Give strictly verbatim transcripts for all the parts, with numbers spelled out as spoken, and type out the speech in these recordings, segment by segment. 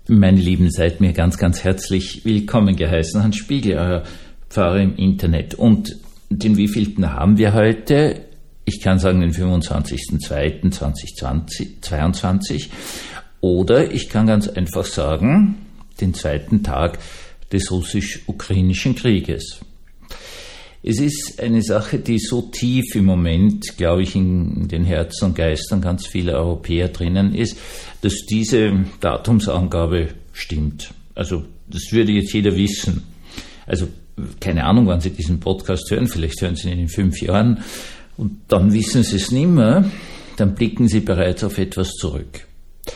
Meine Lieben, seid mir ganz, ganz herzlich willkommen geheißen. Hans Spiegel, euer Pfarrer im Internet. Und den wievielten haben wir heute? Ich kann sagen den fünfundzwanzigsten zweiten zweitausendzweiundzwanzig. Oder ich kann ganz einfach sagen, den zweiten Tag des russisch-ukrainischen Krieges. Es ist eine Sache, die so tief im Moment, glaube ich, in den Herzen und Geistern ganz vieler Europäer drinnen ist, dass diese Datumsangabe stimmt. Also das würde jetzt jeder wissen. Also keine Ahnung, wann Sie diesen Podcast hören, vielleicht hören Sie ihn in fünf Jahren und dann wissen Sie es nicht mehr, dann blicken Sie bereits auf etwas zurück.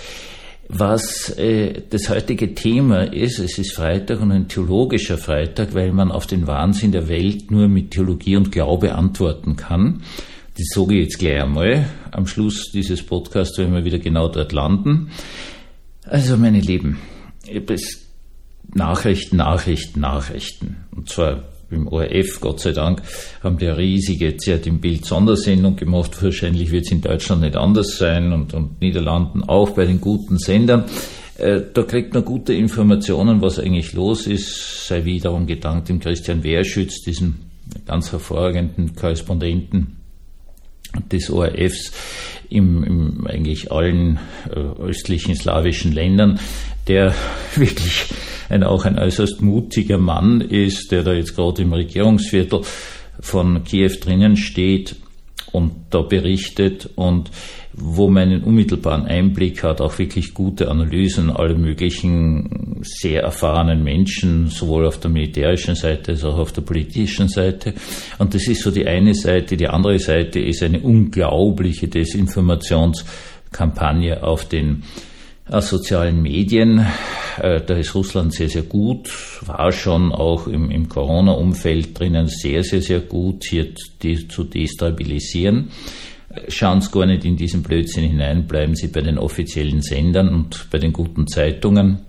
Was äh, das heutige Thema ist, es ist Freitag und ein theologischer Freitag, weil man auf den Wahnsinn der Welt nur mit Theologie und Glaube antworten kann. Das sage ich jetzt gleich einmal. Am Schluss dieses Podcasts werden wir wieder genau dort landen. Also meine Lieben, es Nachrichten, Nachrichten, Nachrichten. Und zwar im O R F, Gott sei Dank, haben die eine riesige Z D im Bild Sondersendung gemacht. Wahrscheinlich wird es in Deutschland nicht anders sein und, und Niederlanden auch bei den guten Sendern. Äh, da kriegt man gute Informationen, was eigentlich los ist. Sei wiederum gedankt dem Christian Wehrschütz, diesem ganz hervorragenden Korrespondenten des O R Fs im, im eigentlich allen äh, östlichen slawischen Ländern, der wirklich ein, auch ein äußerst mutiger Mann ist, der da jetzt gerade im Regierungsviertel von Kiew drinnen steht und da berichtet und wo man einen unmittelbaren Einblick hat, auch wirklich gute Analysen aller möglichen sehr erfahrenen Menschen, sowohl auf der militärischen Seite als auch auf der politischen Seite. Und das ist so die eine Seite. Die andere Seite ist eine unglaubliche Desinformationskampagne auf den sozialen Medien. Da ist Russland sehr, sehr gut, war schon auch im, im Corona-Umfeld drinnen sehr, sehr, sehr gut, hier die, zu destabilisieren. Schauen Sie gar nicht in diesen Blödsinn hinein, bleiben Sie bei den offiziellen Sendern und bei den guten Zeitungen.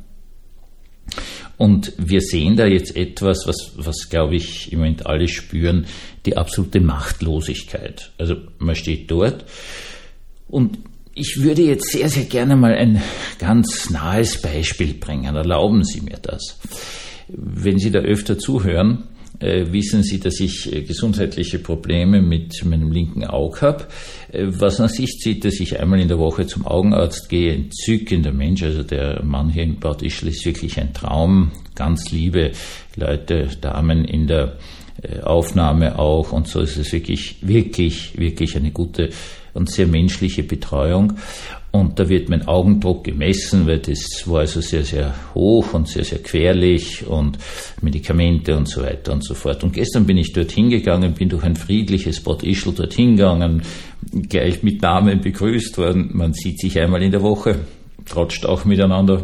Und wir sehen da jetzt etwas, was, was glaube ich im Moment alle spüren, die absolute Machtlosigkeit. Also man steht dort und ich würde jetzt sehr, sehr gerne mal ein ganz nahes Beispiel bringen. Erlauben Sie mir das. Wenn Sie da öfter zuhören, äh, wissen Sie, dass ich äh, gesundheitliche Probleme mit meinem linken Auge habe. Äh, was nach sich zieht, dass ich einmal in der Woche zum Augenarzt gehe. Entzückender Mensch. Also der Mann hier in Bad Ischl ist wirklich ein Traum. Ganz liebe Leute, Damen in der äh, Aufnahme auch. Und so ist es wirklich, wirklich, wirklich eine gute und sehr menschliche Betreuung. Und da wird mein Augendruck gemessen, weil das war also sehr, sehr hoch und sehr, sehr querlich und Medikamente und so weiter und so fort. Und gestern bin ich dorthin gegangen, bin durch ein friedliches Bad Ischl dorthin gegangen, gleich mit Namen begrüßt worden. Man sieht sich einmal in der Woche, trotscht auch miteinander.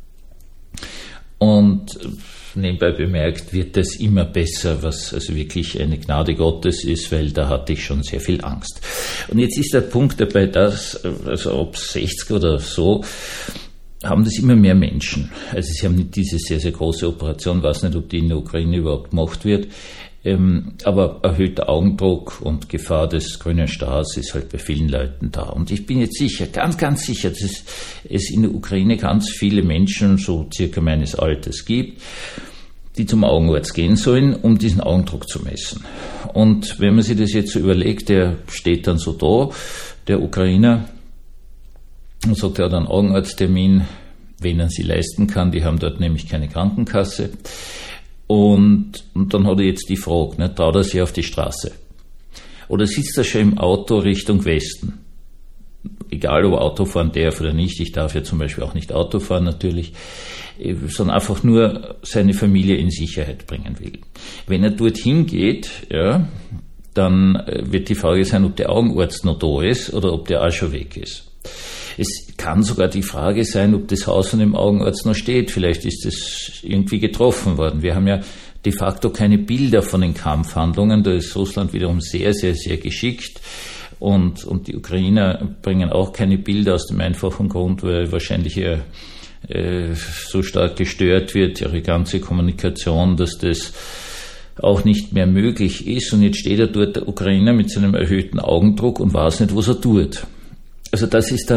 Und nebenbei bemerkt, wird das immer besser, was also wirklich eine Gnade Gottes ist, weil da hatte ich schon sehr viel Angst. Und jetzt ist der Punkt dabei, dass, also ob sechzig oder so, haben das immer mehr Menschen. Also sie haben nicht diese sehr, sehr große Operation, weiß nicht, ob die in der Ukraine überhaupt gemacht wird, ähm, aber erhöhter Augendruck und Gefahr des grünen Stars ist halt bei vielen Leuten da. Und ich bin jetzt sicher, ganz, ganz sicher, dass es, es in der Ukraine ganz viele Menschen, so circa meines Alters gibt, die zum Augenarzt gehen sollen, um diesen Augendruck zu messen. Und wenn man sich das jetzt so überlegt, der steht dann so da, der Ukrainer, und sagt, er hat einen Augenarzttermin, wenn er sie leisten kann, die haben dort nämlich keine Krankenkasse. Und, und dann hat er jetzt die Frage, ne, traut er sich auf die Straße? Oder sitzt er schon im Auto Richtung Westen? Egal, ob er Auto fahren darf oder nicht, ich darf ja zum Beispiel auch nicht Auto fahren natürlich, sondern einfach nur seine Familie in Sicherheit bringen will. Wenn er dorthin geht, ja, dann wird die Frage sein, ob der Augenarzt noch da ist oder ob der auch schon weg ist. Es kann sogar die Frage sein, ob das Haus von dem Augenarzt noch steht. Vielleicht ist es irgendwie getroffen worden. Wir haben ja de facto keine Bilder von den Kampfhandlungen. Da ist Russland wiederum sehr, sehr, sehr geschickt. Und, und die Ukrainer bringen auch keine Bilder aus dem einfachen Grund, weil wahrscheinlich ihr äh, so stark gestört wird, ihre ganze Kommunikation, dass das auch nicht mehr möglich ist. Und jetzt steht er dort, der Ukrainer, mit seinem erhöhten Augendruck und weiß nicht, was er tut. Also das ist dann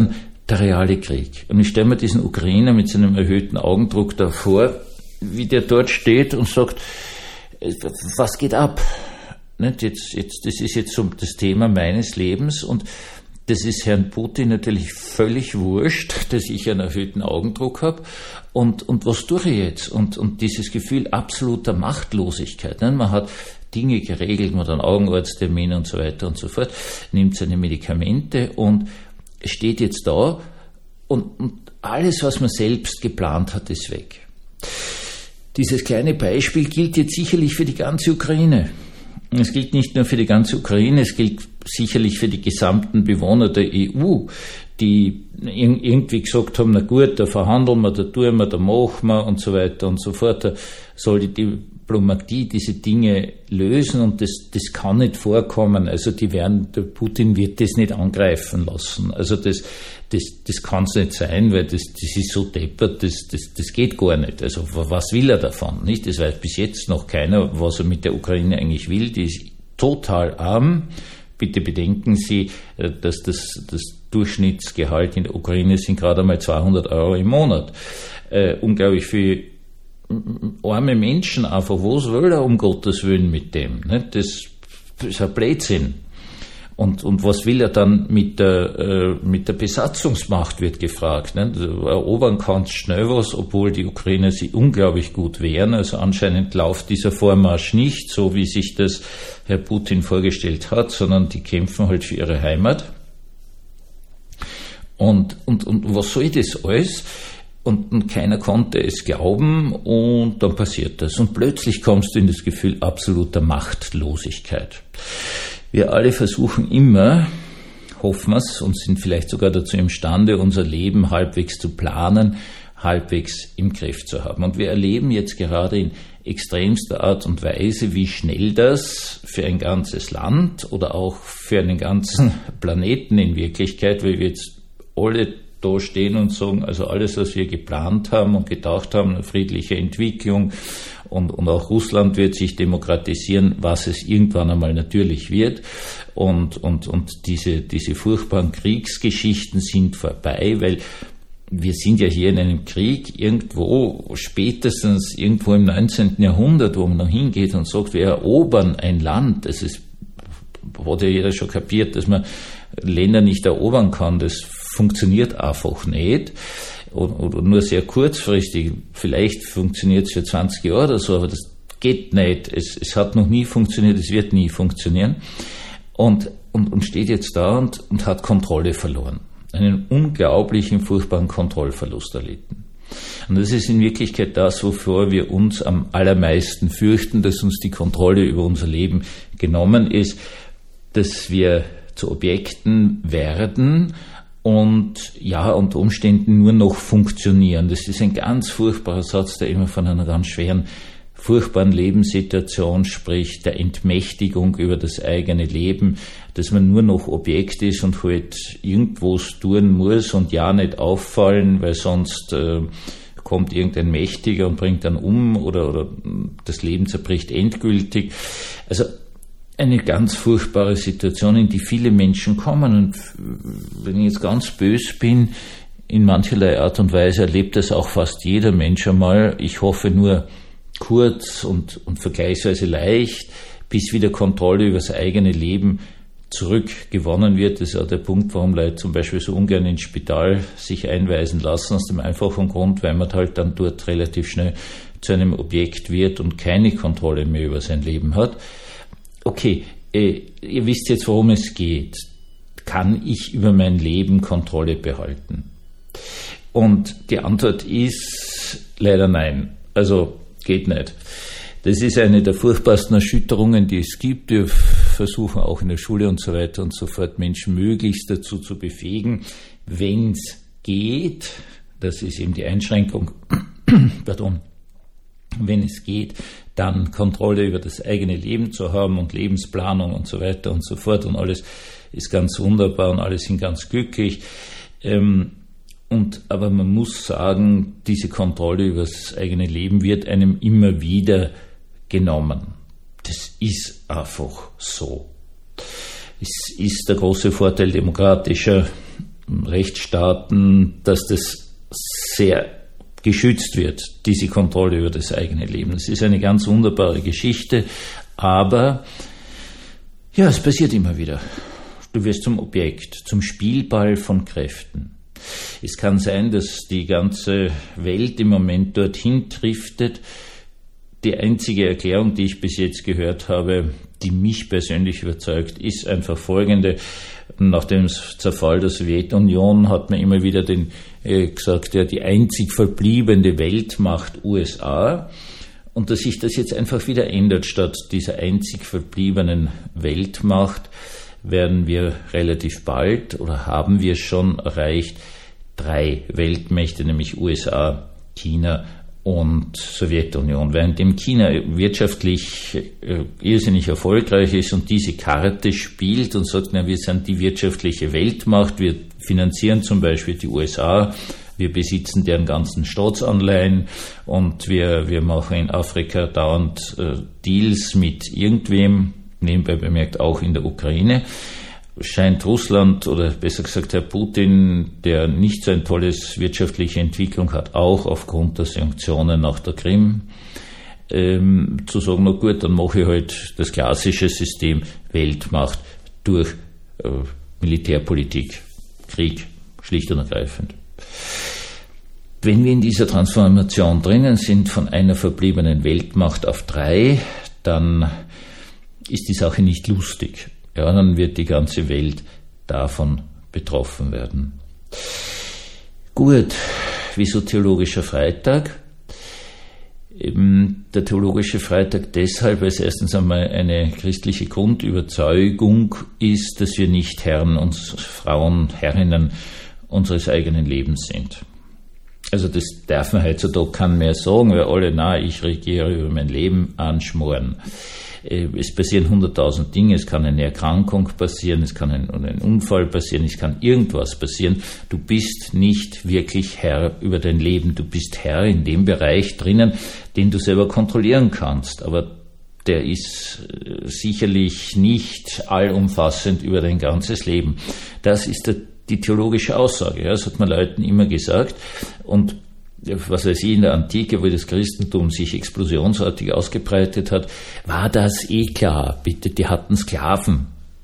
der reale Krieg. Und ich stelle mir diesen Ukrainer mit seinem erhöhten Augendruck da vor, wie der dort steht und sagt, was geht ab? Nicht? Jetzt, jetzt, das ist jetzt so das Thema meines Lebens und das ist Herrn Putin natürlich völlig wurscht, dass ich einen erhöhten Augendruck habe. Und, und was tue ich jetzt? Und, und dieses Gefühl absoluter Machtlosigkeit. Ne? Man hat Dinge geregelt, man hat einen Augenarzttermin und so weiter und so fort, nimmt seine Medikamente und steht jetzt da und, und alles, was man selbst geplant hat, ist weg. Dieses kleine Beispiel gilt jetzt sicherlich für die ganze Ukraine. Es gilt nicht nur für die ganze Ukraine, es gilt sicherlich für die gesamten Bewohner der E U, die irgendwie gesagt haben, na gut, da verhandeln wir, da tun wir, da machen wir und so weiter und so fort. Da soll die Diplomatie diese Dinge lösen und das, das kann nicht vorkommen. Also die werden, der Putin wird das nicht angreifen lassen. Also das, das, das kann es nicht sein, weil das, das ist so deppert, das, das, das geht gar nicht. Also was will er davon? Nicht? Das weiß bis jetzt noch keiner, was er mit der Ukraine eigentlich will. Die ist total arm. Bitte bedenken Sie, dass das, das Durchschnittsgehalt in der Ukraine sind gerade einmal zweihundert Euro im Monat. Äh, unglaublich viel arme Menschen einfach. Was will er um Gottes Willen mit dem? Nicht? Das ist ein Blödsinn. Und, und was will er dann mit der, äh, mit der Besatzungsmacht, wird gefragt. Nicht? Erobern kannst schnell was, obwohl die Ukrainer sie unglaublich gut wehren. Also anscheinend läuft dieser Vormarsch nicht so, wie sich das Herr Putin vorgestellt hat, sondern die kämpfen halt für ihre Heimat. Und, und, und was soll das alles? Und, und keiner konnte es glauben und dann passiert das. Und plötzlich kommst du in das Gefühl absoluter Machtlosigkeit. Wir alle versuchen immer, hoffen wir es, und sind vielleicht sogar dazu imstande, unser Leben halbwegs zu planen, halbwegs im Griff zu haben. Und wir erleben jetzt gerade in extremster Art und Weise, wie schnell das für ein ganzes Land oder auch für einen ganzen Planeten in Wirklichkeit, weil wir jetzt alle da stehen und sagen, also alles, was wir geplant haben und gedacht haben, eine friedliche Entwicklung und, und auch Russland wird sich demokratisieren, was es irgendwann einmal natürlich wird. Und, und, und diese, diese furchtbaren Kriegsgeschichten sind vorbei, weil wir sind ja hier in einem Krieg irgendwo, spätestens irgendwo im neunzehnten Jahrhundert, wo man noch hingeht und sagt, wir erobern ein Land. Das ist, hat ja jeder schon kapiert, dass man Länder nicht erobern kann. Das funktioniert einfach nicht oder nur sehr kurzfristig. Vielleicht funktioniert es für zwanzig Jahre oder so, aber das geht nicht. Es, es hat noch nie funktioniert, es wird nie funktionieren. Und, und, und steht jetzt da und, und hat Kontrolle verloren. Einen unglaublichen, furchtbaren Kontrollverlust erlitten. Und das ist in Wirklichkeit das, wovor wir uns am allermeisten fürchten, dass uns die Kontrolle über unser Leben genommen ist, dass wir zu Objekten werden und ja, unter Umständen nur noch funktionieren. Das ist ein ganz furchtbarer Satz, der immer von einer ganz schweren, furchtbaren Lebenssituation spricht, der Entmächtigung über das eigene Leben, dass man nur noch Objekt ist und halt irgendwo tun muss und ja nicht auffallen, weil sonst äh, kommt irgendein Mächtiger und bringt dann um oder, oder das Leben zerbricht endgültig. Also eine ganz furchtbare Situation, in die viele Menschen kommen. Und wenn ich jetzt ganz böse bin, in mancherlei Art und Weise erlebt das auch fast jeder Mensch einmal. Ich hoffe nur kurz und, und vergleichsweise leicht, bis wieder Kontrolle über das eigene Leben zurückgewonnen wird. Das ist auch der Punkt, warum Leute zum Beispiel so ungern ins Spital sich einweisen lassen, aus dem einfachen Grund, weil man halt dann dort relativ schnell zu einem Objekt wird und keine Kontrolle mehr über sein Leben hat. Okay, äh, ihr wisst jetzt, worum es geht. Kann ich über mein Leben Kontrolle behalten? Und die Antwort ist leider nein. Also geht nicht. Das ist eine der furchtbarsten Erschütterungen, die es gibt. Wir versuchen auch in der Schule und so weiter und so fort Menschen möglichst dazu zu befähigen, wenn es geht, das ist eben die Einschränkung, pardon, wenn es geht, dann Kontrolle über das eigene Leben zu haben und Lebensplanung und so weiter und so fort und alles ist ganz wunderbar und alle sind ganz glücklich. Ähm, und, aber man muss sagen, diese Kontrolle über das eigene Leben wird einem immer wieder genommen. Das ist einfach so. Es ist der große Vorteil demokratischer Rechtsstaaten, dass das sehr geschützt wird, diese Kontrolle über das eigene Leben. Das ist eine ganz wunderbare Geschichte, aber ja, es passiert immer wieder. Du wirst zum Objekt, zum Spielball von Kräften. Es kann sein, dass die ganze Welt im Moment dorthin driftet. Die einzige Erklärung, die ich bis jetzt gehört habe, die mich persönlich überzeugt, ist einfach folgende. Nach dem Zerfall der Sowjetunion hat man immer wieder den, äh, gesagt, ja, die einzig verbliebene Weltmacht U S A. Und dass sich das jetzt einfach wieder ändert. Statt dieser einzig verbliebenen Weltmacht werden wir relativ bald oder haben wir schon erreicht drei Weltmächte, nämlich U S A, China und Sowjetunion. Währenddem China wirtschaftlich äh, irrsinnig erfolgreich ist und diese Karte spielt und sagt, na, wir sind die wirtschaftliche Weltmacht, wir finanzieren zum Beispiel die U S A, wir besitzen deren ganzen Staatsanleihen und wir, wir machen in Afrika dauernd äh, Deals mit irgendwem, nebenbei bemerkt auch in der Ukraine. Scheint Russland, oder besser gesagt Herr Putin, der nicht so eine tolle wirtschaftliche Entwicklung hat, auch aufgrund der Sanktionen nach der Krim, ähm, zu sagen, na gut, dann mache ich halt das klassische System Weltmacht durch äh, Militärpolitik, Krieg, schlicht und ergreifend. Wenn wir in dieser Transformation drinnen sind, von einer verbliebenen Weltmacht auf drei, dann ist die Sache nicht lustig. Ja, dann wird die ganze Welt davon betroffen werden. Gut, wieso Theologischer Freitag? Eben der Theologische Freitag deshalb, weil es erstens einmal eine christliche Grundüberzeugung ist, dass wir nicht Herren und Frauen, Herrinnen unseres eigenen Lebens sind. Also das darf man heutzutage keinen mehr sagen, weil alle, na, ich regiere über mein Leben, anschmoren. Es passieren hunderttausend Dinge, es kann eine Erkrankung passieren, es kann ein, ein Unfall passieren, es kann irgendwas passieren. Du bist nicht wirklich Herr über dein Leben, du bist Herr in dem Bereich drinnen, den du selber kontrollieren kannst, aber der ist sicherlich nicht allumfassend über dein ganzes Leben. Das ist der, die theologische Aussage, ja, das hat man Leuten immer gesagt und was weiß ich, in der Antike, wo das Christentum sich explosionsartig ausgebreitet hat, war das eh klar. Bitte, die hatten Sklaven.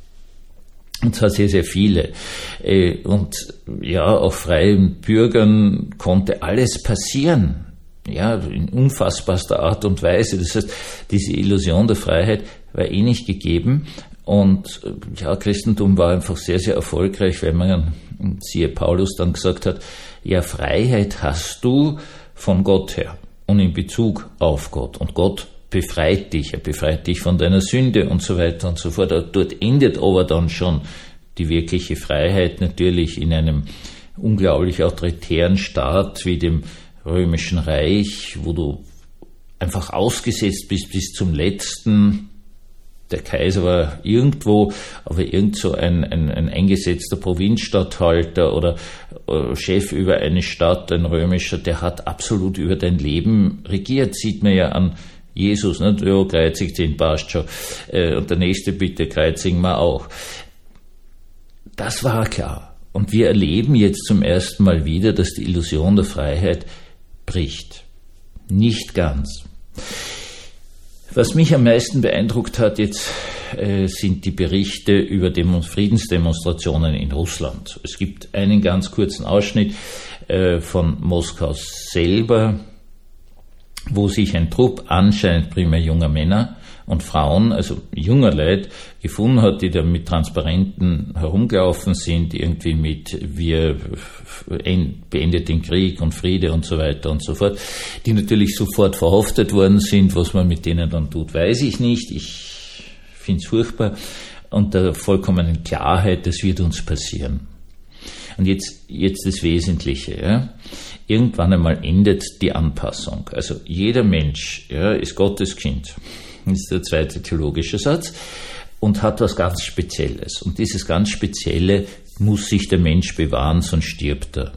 Und zwar sehr, sehr viele. Und ja, auch freien Bürgern konnte alles passieren. Ja, in unfassbarster Art und Weise. Das heißt, diese Illusion der Freiheit war eh nicht gegeben. Und ja, Christentum war einfach sehr, sehr erfolgreich, weil man, siehe Paulus, dann gesagt hat, ja, Freiheit hast du von Gott her und in Bezug auf Gott. Und Gott befreit dich, er befreit dich von deiner Sünde und so weiter und so fort. Dort endet aber dann schon die wirkliche Freiheit, natürlich in einem unglaublich autoritären Staat wie dem Römischen Reich, wo du einfach ausgesetzt bist bis zum Letzten. Der Kaiser war irgendwo, aber irgend so ein, ein, ein eingesetzter Provinzstatthalter oder äh, Chef über eine Stadt, ein römischer, der hat absolut über dein Leben regiert. Sieht man ja an Jesus, nicht? Ja, kreuzigt ihn, passt schon. Äh, und der nächste bitte, kreuzigen wir auch. Das war klar. Und wir erleben jetzt zum ersten Mal wieder, dass die Illusion der Freiheit bricht. Nicht ganz. Was mich am meisten beeindruckt hat jetzt, äh, sind die Berichte über Demo- Friedensdemonstrationen in Russland. Es gibt einen ganz kurzen Ausschnitt äh, von Moskau selber, wo sich ein Trupp, anscheinend primär junger Männer und Frauen, also junger Leute, gefunden hat, die da mit Transparenten herumgelaufen sind, irgendwie mit wir beendet den Krieg und Friede und so weiter und so fort, die natürlich sofort verhaftet worden sind. Was man mit denen dann tut, weiß ich nicht. Ich finde es furchtbar. Und der vollkommenen Klarheit, das wird uns passieren. Und jetzt, jetzt das Wesentliche, ja. Irgendwann einmal endet die Anpassung. Also jeder Mensch, ja, ist Gottes Kind. Das ist der zweite theologische Satz. Und hat was ganz Spezielles. Und dieses ganz Spezielle muss sich der Mensch bewahren, sonst stirbt er.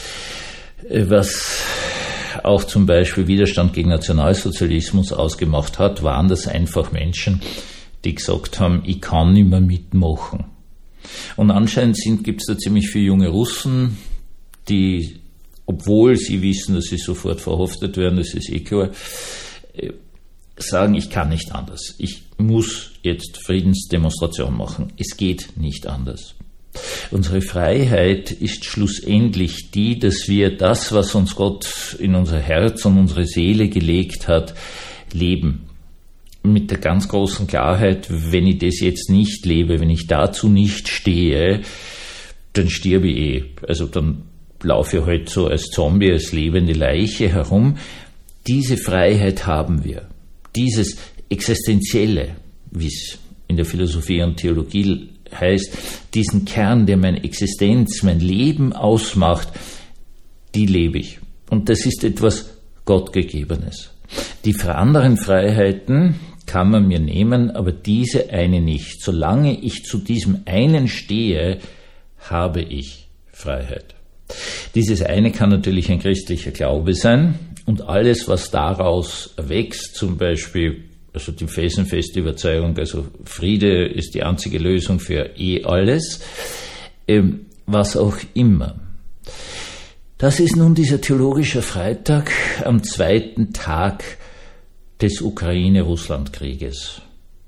Was auch zum Beispiel Widerstand gegen Nationalsozialismus ausgemacht hat, waren das einfach Menschen, die gesagt haben, ich kann nicht mehr mitmachen. Und anscheinend gibt es da ziemlich viele junge Russen, die, obwohl sie wissen, dass sie sofort verhaftet werden, das ist eh klar, sagen, ich kann nicht anders. Ich muss jetzt Friedensdemonstration machen. Es geht nicht anders. Unsere Freiheit ist schlussendlich die, dass wir das, was uns Gott in unser Herz und unsere Seele gelegt hat, leben. Mit der ganz großen Klarheit, wenn ich das jetzt nicht lebe, wenn ich dazu nicht stehe, dann stirbe ich eh. Also dann laufe ich halt so als Zombie, als lebende Leiche herum. Diese Freiheit haben wir. Dieses Existenzielle, wie es in der Philosophie und Theologie heißt, diesen Kern, der meine Existenz, mein Leben ausmacht, die lebe ich. Und das ist etwas Gottgegebenes. Die anderen Freiheiten kann man mir nehmen, aber diese eine nicht. Solange ich zu diesem einen stehe, habe ich Freiheit. Dieses eine kann natürlich ein christlicher Glaube sein und alles, was daraus erwächst, zum Beispiel also die felsenfeste Überzeugung, also Friede ist die einzige Lösung für eh alles, ähm, was auch immer. Das ist nun dieser theologische Freitag am zweiten Tag des Ukraine-Russland-Krieges.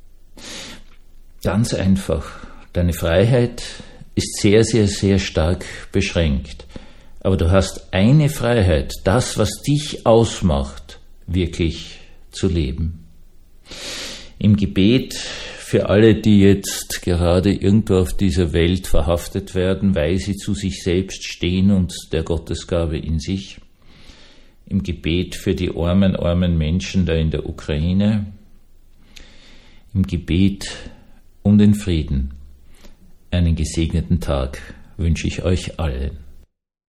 Ganz einfach, deine Freiheit ist sehr, sehr, sehr stark beschränkt. Aber du hast eine Freiheit, das, was dich ausmacht, wirklich zu leben. Im Gebet für alle, die jetzt gerade irgendwo auf dieser Welt verhaftet werden, weil sie zu sich selbst stehen und der Gottesgabe in sich. Im Gebet für die armen, armen Menschen da in der Ukraine. Im Gebet um den Frieden. Einen gesegneten Tag wünsche ich euch allen.